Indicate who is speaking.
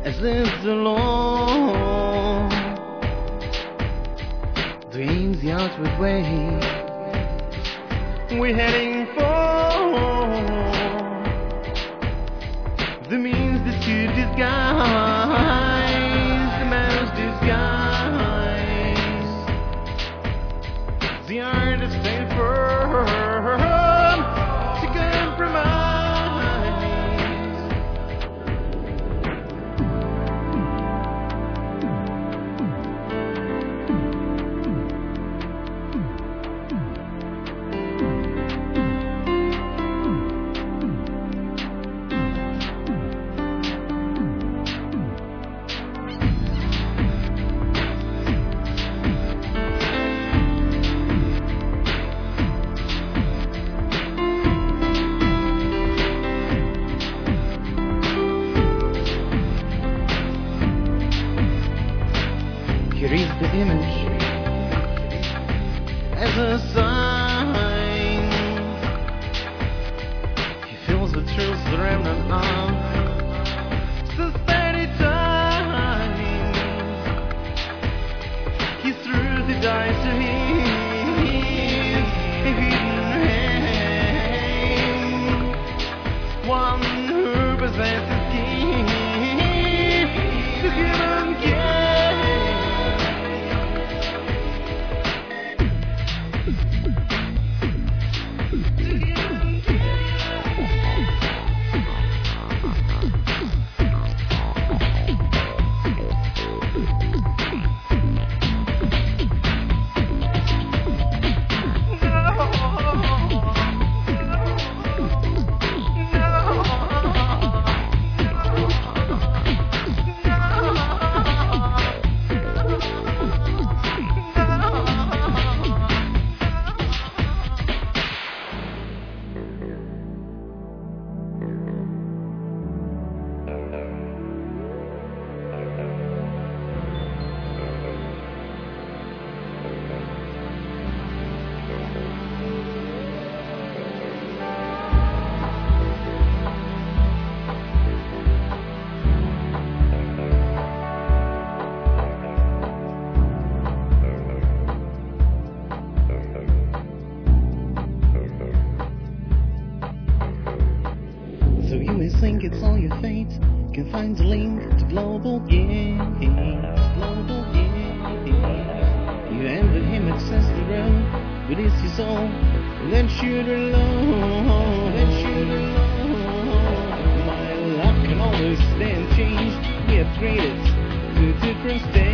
Speaker 1: as lives alone. Dreams the outward way, we're heading for the means that to disguise the man's disguise, the art of staying firm to compromise. Here is the image as a sign. He feels the truth, the remnant of society time. He threw the dice to his hidden hand. One who possesses key to human care. So you may think it's all your fate, can find the link to global games, global games. You envy him access the road, but it's his own, then shoot alone, then shoot alone. My luck can always stand change, we upgraded to different stages.